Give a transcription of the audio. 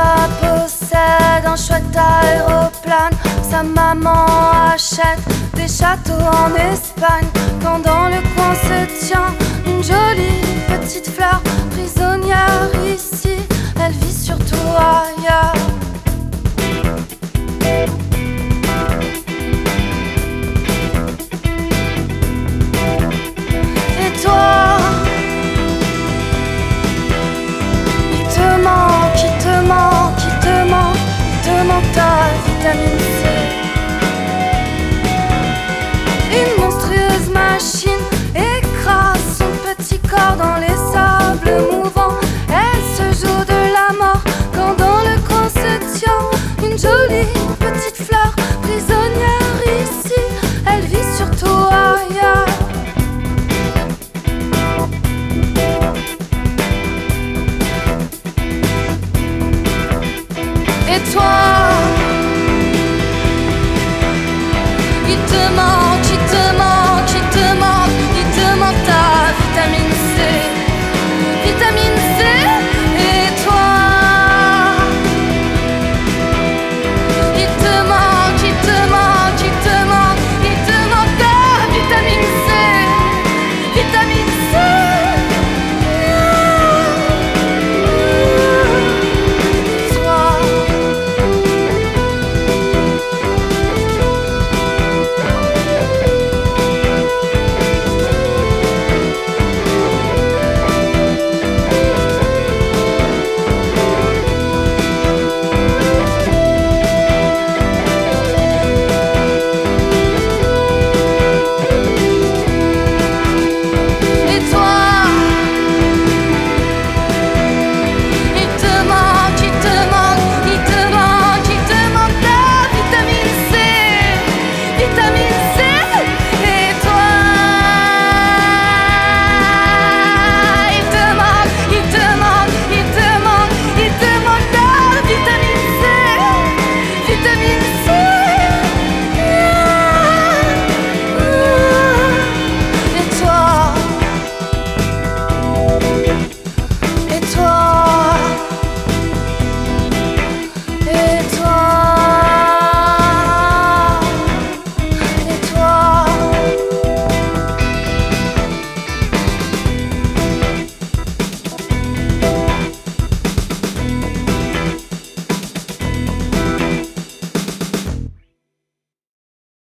papa possède un chouette aéroplane. Sa maman achète des châteaux en Espagne. Quand dans le coin se tient une jolie petite fleur, prisonnière ici, elle vit surtout ailleurs. Et toi, il te manque, il te manque, il te manque, il te manque ta vitamine C. Une monstrueuse machine écrase son petit corps dans les sables mouvants. Elle se joue de la mort quand dans le coin se tient une jolie petite fleur, prisonnière ici, elle vit surtout ailleurs. Et toi, il te manque.